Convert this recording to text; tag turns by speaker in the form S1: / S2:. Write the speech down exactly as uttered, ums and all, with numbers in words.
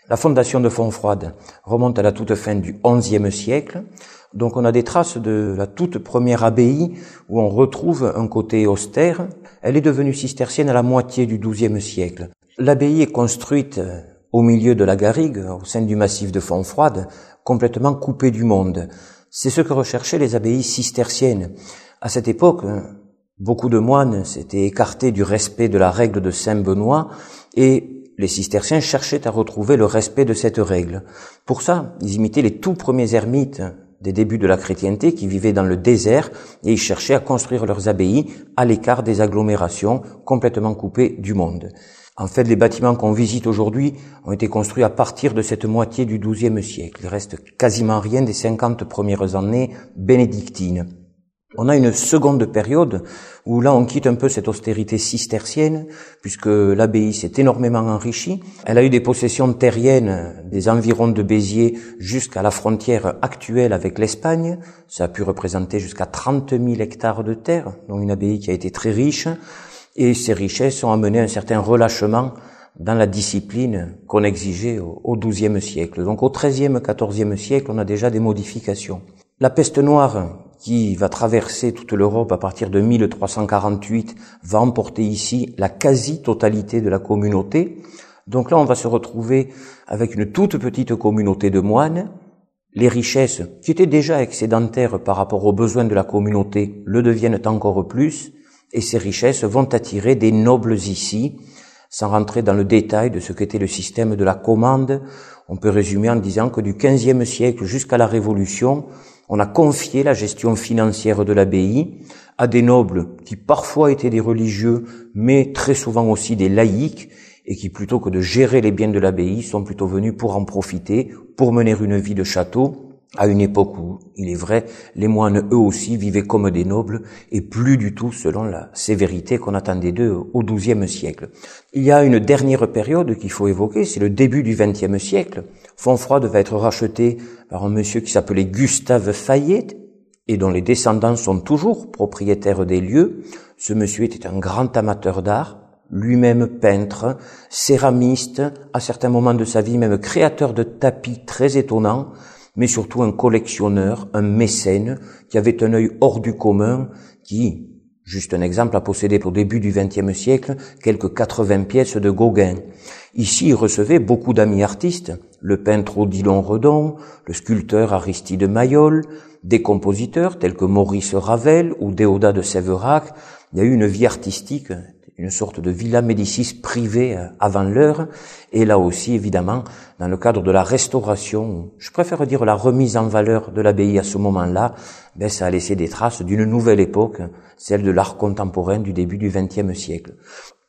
S1: La fondation de Fontfroide remonte à la toute fin du onzième siècle. Donc on a des traces de la toute première abbaye où on retrouve un côté austère. Elle est devenue cistercienne à la moitié du douzième siècle. L'abbaye est construite au milieu de la garrigue, au sein du massif de Fontfroide, complètement coupée du monde. C'est ce que recherchaient les abbayes cisterciennes. À cette époque, beaucoup de moines s'étaient écartés du respect de la règle de Saint-Benoît et les cisterciens cherchaient à retrouver le respect de cette règle. Pour ça, ils imitaient les tout premiers ermites des débuts de la chrétienté qui vivaient dans le désert et ils cherchaient à construire leurs abbayes à l'écart des agglomérations, complètement coupées du monde. En fait, les bâtiments qu'on visite aujourd'hui ont été construits à partir de cette moitié du douzième siècle. Il reste quasiment rien des cinquante premières années bénédictines. On a une seconde période où là on quitte un peu cette austérité cistercienne puisque l'abbaye s'est énormément enrichie. Elle a eu des possessions terriennes des environs de Béziers jusqu'à la frontière actuelle avec l'Espagne. Ça a pu représenter jusqu'à trente mille hectares de terre, donc une abbaye qui a été très riche. Et ces richesses ont amené un certain relâchement dans la discipline qu'on exigeait au douzième siècle. Donc au treizième, quatorzième siècle, on a déjà des modifications. La peste noire, qui va traverser toute l'Europe à partir de mille trois cent quarante-huit, va emporter ici la quasi-totalité de la communauté. Donc là, on va se retrouver avec une toute petite communauté de moines. Les richesses, qui étaient déjà excédentaires par rapport aux besoins de la communauté, le deviennent encore plus. Et ces richesses vont attirer des nobles ici. Sans rentrer dans le détail de ce qu'était le système de la commande, on peut résumer en disant que du quinzième siècle jusqu'à la Révolution, on a confié la gestion financière de l'abbaye à des nobles qui parfois étaient des religieux, mais très souvent aussi des laïcs, et qui plutôt que de gérer les biens de l'abbaye, sont plutôt venus pour en profiter, pour mener une vie de château, à une époque où, il est vrai, les moines eux aussi vivaient comme des nobles et plus du tout selon la sévérité qu'on attendait d'eux au douzième siècle. Il y a une dernière période qu'il faut évoquer, c'est le début du vingtième siècle. Fontfroide va être racheté par un monsieur qui s'appelait Gustave Fayet et dont les descendants sont toujours propriétaires des lieux. Ce monsieur était un grand amateur d'art, lui-même peintre, céramiste, à certains moments de sa vie même créateur de tapis très étonnants, mais surtout un collectionneur, un mécène, qui avait un œil hors du commun, qui, juste un exemple, a possédé au début du vingtième siècle quelques quatre-vingts pièces de Gauguin. Ici, il recevait beaucoup d'amis artistes, le peintre Odilon Redon, le sculpteur Aristide Maillol, des compositeurs tels que Maurice Ravel ou Déodat de Séverac. Il y a eu une vie artistique, une sorte de villa Médicis privée avant l'heure, et là aussi, évidemment, dans le cadre de la restauration, je préfère dire la remise en valeur de l'abbaye à ce moment-là, ben ça a laissé des traces d'une nouvelle époque, celle de l'art contemporain du début du vingtième siècle.